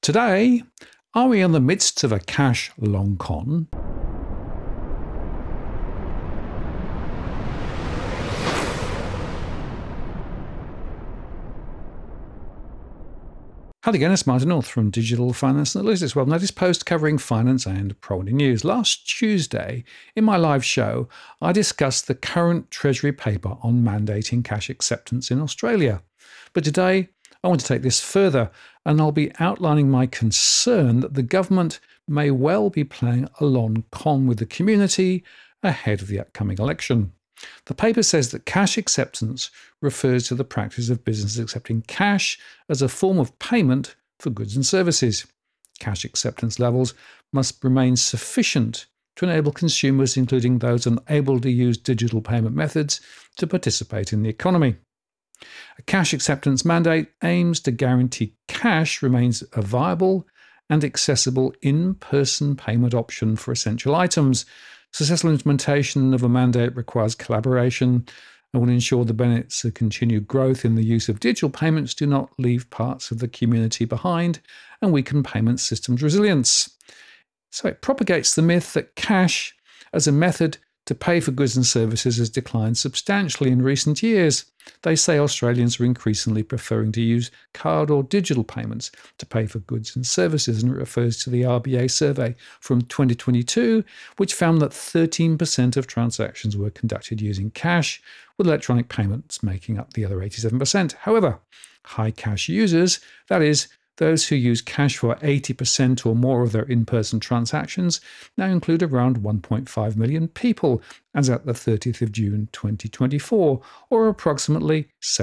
Today, are we in the midst of a cash long con? Hi again, it's Martin North from Digital Finance Analytics. Well, latest post covering finance and property news. Last Tuesday, in my live show, I discussed the current Treasury paper on mandating cash acceptance in Australia. But today, I want to take this further, and I'll be outlining my concern that the government may well be playing a long con with the community ahead of the upcoming election. The paper says that cash acceptance refers to the practice of businesses accepting cash as a form of payment for goods and services. Cash acceptance levels must remain sufficient to enable consumers, including those unable to use digital payment methods, to participate in the economy. A cash acceptance mandate aims to guarantee cash remains a viable and accessible in-person payment option for essential items. Successful implementation of a mandate requires collaboration and will ensure the benefits of continued growth in the use of digital payments do not leave parts of the community behind and weaken payment systems' resilience. So it propagates the myth that cash as a method to pay for goods and services has declined substantially in recent years. They say Australians are increasingly preferring to use card or digital payments to pay for goods and services, and it refers to the RBA survey from 2022, which found that 13% of transactions were conducted using cash, with electronic payments making up the other 87%. However, high cash users, that is, those who use cash for 80% or more of their in-person transactions, now include around 1.5 million people, as at the 30th of June 2024, or approximately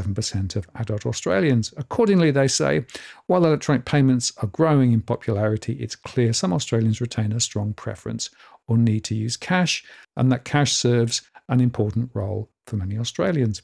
7% of adult Australians. Accordingly, they say, while electronic payments are growing in popularity, it's clear some Australians retain a strong preference or need to use cash, and that cash serves an important role for many Australians.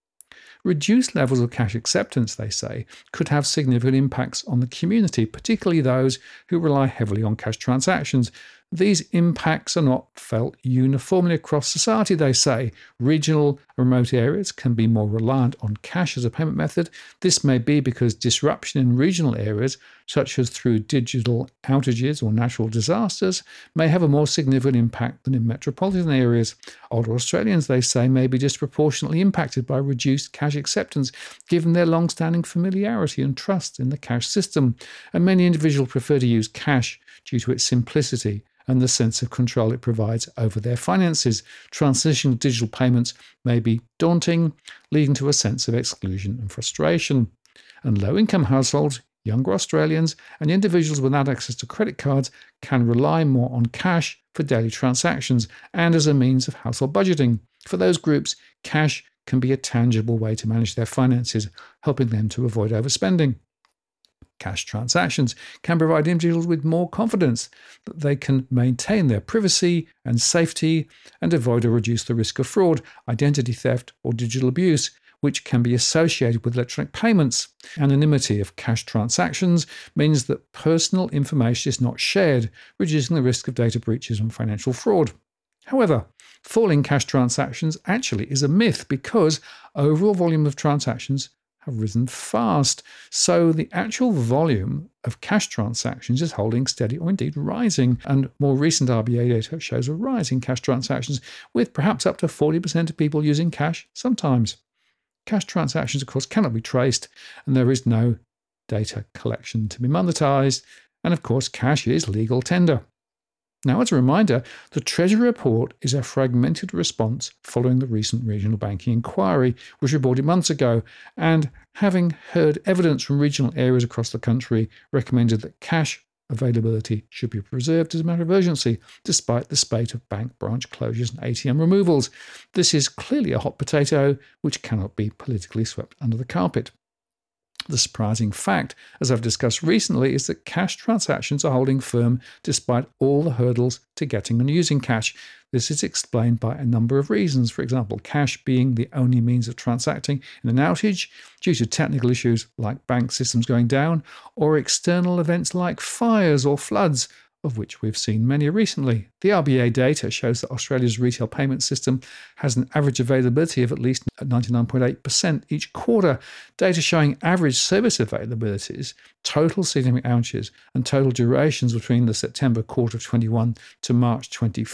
Reduced levels of cash acceptance, they say, could have significant impacts on the community, particularly those who rely heavily on cash transactions. These impacts are not felt uniformly across society, they say. Regional and remote areas can be more reliant on cash as a payment method. This may be because disruption in regional areas, such as through digital outages or natural disasters, may have a more significant impact than in metropolitan areas. Older Australians, they say, may be disproportionately impacted by reduced cash acceptance, given their long-standing familiarity and trust in the cash system. And many individuals prefer to use cash due to its simplicity and the sense of control it provides over their finances. Transition to digital payments may be daunting, leading to a sense of exclusion and frustration. And low-income households, younger Australians, and individuals without access to credit cards can rely more on cash for daily transactions and as a means of household budgeting. For those groups, cash can be a tangible way to manage their finances, helping them to avoid overspending. Cash transactions can provide individuals with more confidence that they can maintain their privacy and safety and avoid or reduce the risk of fraud, identity theft, or digital abuse, which can be associated with electronic payments. Anonymity of cash transactions means that personal information is not shared, reducing the risk of data breaches and financial fraud. However, falling cash transactions actually is a myth because overall volume of transactions have risen fast. So the actual volume of cash transactions is holding steady or indeed rising. And more recent RBA data shows a rise in cash transactions, with perhaps up to 40% of people using cash sometimes. Cash transactions, of course, cannot be traced, and there is no data collection to be monetized. And of course, cash is legal tender. Now, as a reminder, the Treasury report is a fragmented response following the recent regional banking inquiry, which reported months ago, and having heard evidence from regional areas across the country, recommended that cash availability should be preserved as a matter of urgency, despite the spate of bank branch closures and ATM removals. This is clearly a hot potato which cannot be politically swept under the carpet. The surprising fact, as I've discussed recently, is that cash transactions are holding firm despite all the hurdles to getting and using cash. This is explained by a number of reasons. For example, cash being the only means of transacting in an outage due to technical issues like bank systems going down, or external events like fires or floods, of which we've seen many recently. The RBA data shows that Australia's retail payment system has an average availability of at least 99.8% each quarter. Data showing average service availabilities, total significant outages, and total durations between the September quarter of 21 to March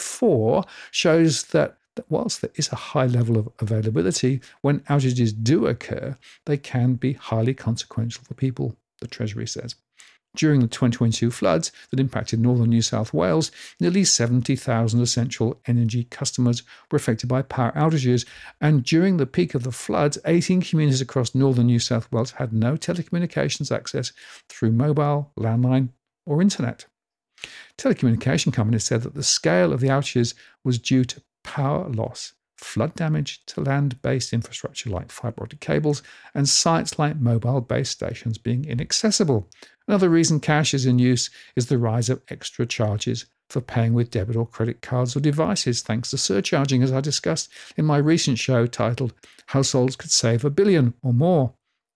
24 shows that whilst there is a high level of availability, when outages do occur, they can be highly consequential for people, the Treasury says. During the 2022 floods that impacted northern New South Wales, nearly 70,000 essential energy customers were affected by power outages, and during the peak of the floods, 18 communities across northern New South Wales had no telecommunications access through mobile, landline, or internet. Telecommunication companies said that the scale of the outages was due to power loss, flood damage to land-based infrastructure like fibre optic cables, and sites like mobile base stations being inaccessible. Another reason cash is in use is the rise of extra charges for paying with debit or credit cards or devices, thanks to surcharging, as I discussed in my recent show titled Households Could Save $1 billion or More.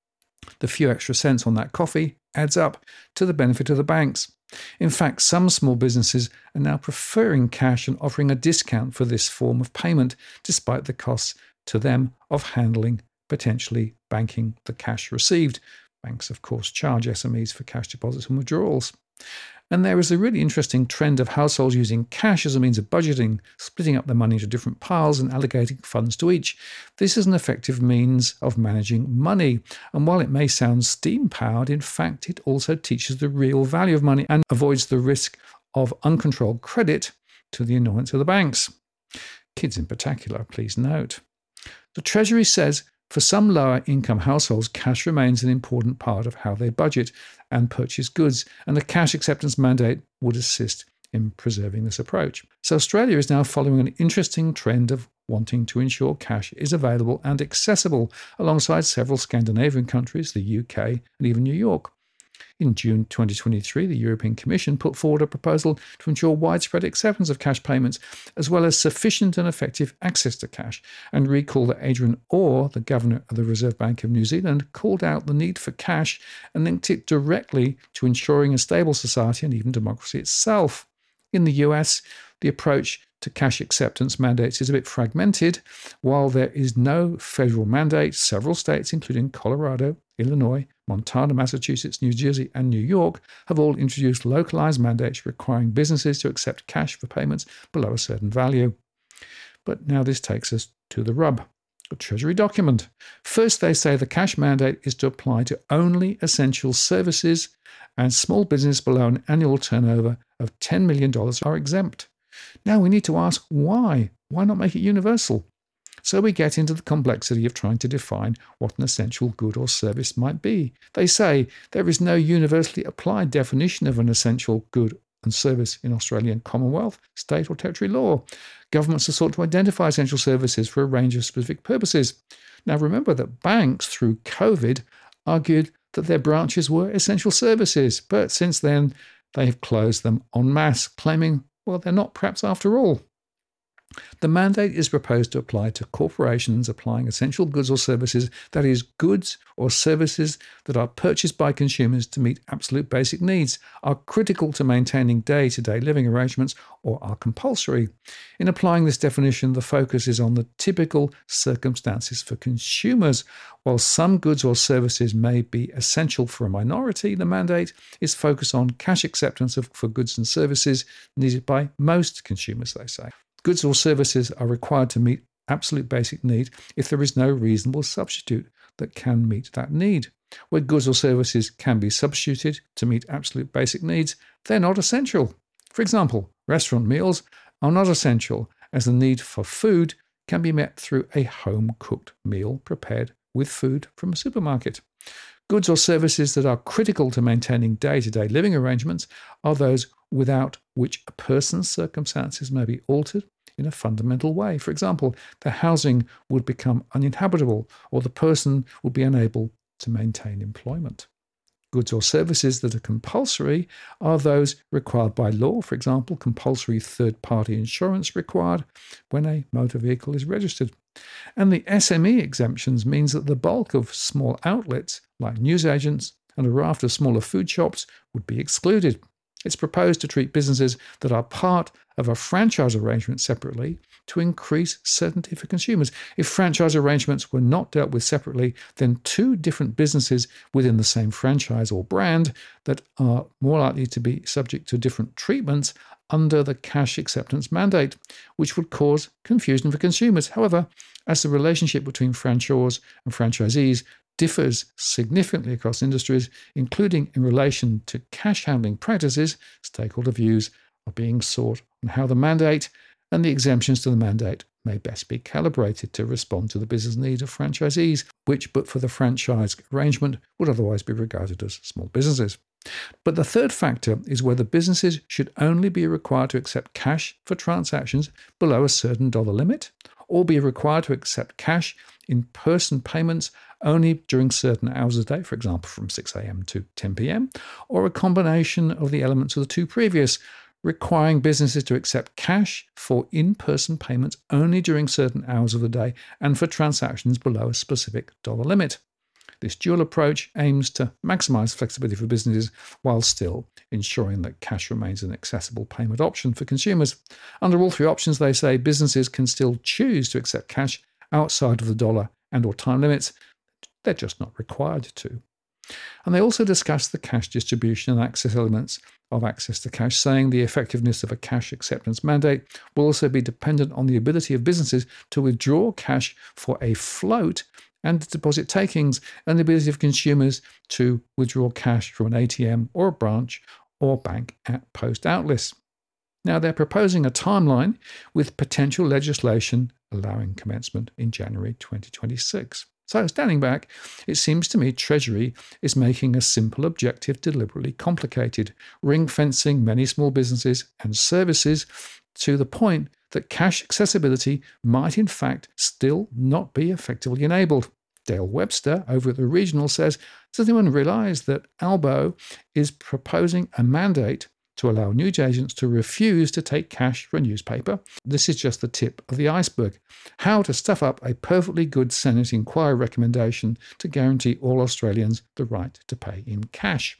The few extra cents on that coffee adds up to the benefit of the banks. In fact, some small businesses are now preferring cash and offering a discount for this form of payment, despite the costs to them of handling, potentially banking the cash received. Banks, of course, charge SMEs for cash deposits and withdrawals. And there is a really interesting trend of households using cash as a means of budgeting, splitting up the money into different piles and allocating funds to each. This is an effective means of managing money. And while it may sound steam-powered, in fact, it also teaches the real value of money and avoids the risk of uncontrolled credit to the annoyance of the banks. Kids in particular, please note. The Treasury says for some lower-income households, cash remains an important part of how they budget and purchase goods, and the cash acceptance mandate would assist in preserving this approach. So Australia is now following an interesting trend of wanting to ensure cash is available and accessible, alongside several Scandinavian countries, the UK, and even New York. In June 2023, the European Commission put forward a proposal to ensure widespread acceptance of cash payments, as well as sufficient and effective access to cash. And recall that Adrian Orr, the Governor of the Reserve Bank of New Zealand, called out the need for cash and linked it directly to ensuring a stable society and even democracy itself. In the US, the approach to cash acceptance mandates is a bit fragmented. While there is no federal mandate, several states, including Colorado, Illinois, Montana, Massachusetts, New Jersey, and New York, have all introduced localized mandates requiring businesses to accept cash for payments below a certain value. But now this takes us to the rub. A Treasury document. First, they say the cash mandate is to apply to only essential services, and small business below an annual turnover of $10 million are exempt. Now we need to ask why. Why not make it universal? So we get into the complexity of trying to define what an essential good or service might be. They say there is no universally applied definition of an essential good and service in Australian Commonwealth, state or territory law. Governments have sought to identify essential services for a range of specific purposes. Now remember that banks, through COVID, argued that their branches were essential services, but since then they have closed them en masse, claiming, well, they're not perhaps after all. The mandate is proposed to apply to corporations applying essential goods or services, that is, goods or services that are purchased by consumers to meet absolute basic needs, are critical to maintaining day-to-day living arrangements, or are compulsory. In applying this definition, the focus is on the typical circumstances for consumers. While some goods or services may be essential for a minority, the mandate is focused on cash acceptance for goods and services needed by most consumers, they say. Goods or services are required to meet absolute basic need if there is no reasonable substitute that can meet that need. Where goods or services can be substituted to meet absolute basic needs, they're not essential. For example, restaurant meals are not essential, as the need for food can be met through a home-cooked meal prepared with food from a supermarket. Goods or services that are critical to maintaining day-to-day living arrangements are those without which a person's circumstances may be altered in a fundamental way. For example, the housing would become uninhabitable, or the person would be unable to maintain employment. Goods or services that are compulsory are those required by law. For example, compulsory third-party insurance required when a motor vehicle is registered. And the SME exemptions means that the bulk of small outlets, like newsagents and a raft of smaller food shops, would be excluded. It's proposed to treat businesses that are part of a franchise arrangement separately to increase certainty for consumers. If franchise arrangements were not dealt with separately, then two different businesses within the same franchise or brand that are more likely to be subject to different treatments under the cash acceptance mandate, which would cause confusion for consumers. However, as the relationship between franchisors and franchisees differs significantly across industries, including in relation to cash handling practices, stakeholder views are being sought on how the mandate and the exemptions to the mandate may best be calibrated to respond to the business needs of franchisees, which, but for the franchise arrangement, would otherwise be regarded as small businesses. But the third factor is whether businesses should only be required to accept cash for transactions below a certain dollar limit, or be required to accept cash in person payments only during certain hours of the day, for example, from 6 a.m. to 10 p.m., or a combination of the elements of the two previous, requiring businesses to accept cash for in-person payments only during certain hours of the day and for transactions below a specific dollar limit. This dual approach aims to maximize flexibility for businesses while still ensuring that cash remains an accessible payment option for consumers. Under all three options, they say businesses can still choose to accept cash outside of the dollar and/or time limits. They're just not required to. And they also discuss the cash distribution and access elements of access to cash, saying the effectiveness of a cash acceptance mandate will also be dependent on the ability of businesses to withdraw cash for a float and deposit takings, and the ability of consumers to withdraw cash from an ATM or a branch or bank at post outlets. Now, they're proposing a timeline with potential legislation allowing commencement in January 2026. So, standing back, it seems to me Treasury is making a simple objective deliberately complicated, ring-fencing many small businesses and services to the point that cash accessibility might in fact still not be effectively enabled. Dale Webster over at the Regional says, does anyone realise that Albo is proposing a mandate to allow newsagents to refuse to take cash for a newspaper? This is just the tip of the iceberg. How to stuff up a perfectly good Senate inquiry recommendation to guarantee all Australians the right to pay in cash.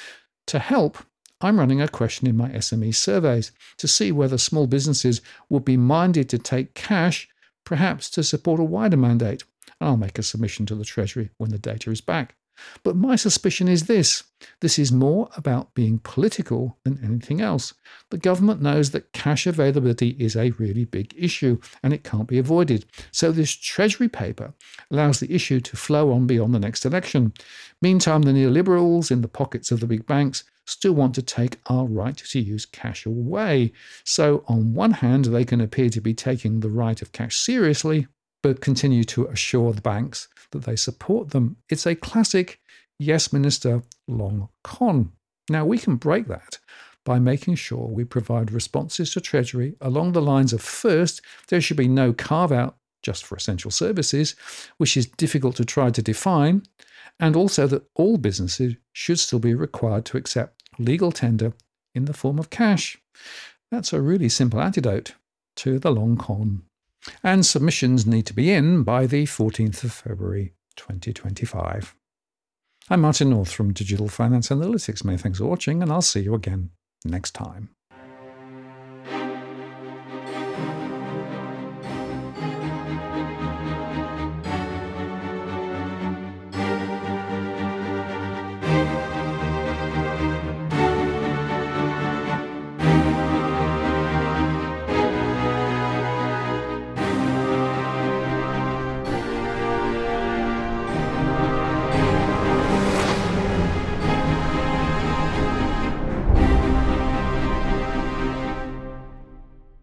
To help, I'm running a question in my SME surveys to see whether small businesses would be minded to take cash, perhaps to support a wider mandate. And I'll make a submission to the Treasury when the data is back. But my suspicion is this is more about being political than anything else. The government knows that cash availability is a really big issue and it can't be avoided. So this Treasury paper allows the issue to flow on beyond the next election. Meantime, the neoliberals in the pockets of the big banks still want to take our right to use cash away. So on one hand, they can appear to be taking the right of cash seriously, but continue to assure the banks that they support them. It's a classic yes, minister, long con. Now, we can break that by making sure we provide responses to Treasury along the lines of first, there should be no carve-out just for essential services, which is difficult to try to define, and also that all businesses should still be required to accept legal tender in the form of cash. That's a really simple antidote to the long con. And submissions need to be in by the 14th of February 2025. I'm Martin North from Digital Finance Analytics. Many thanks for watching, and I'll see you again next time.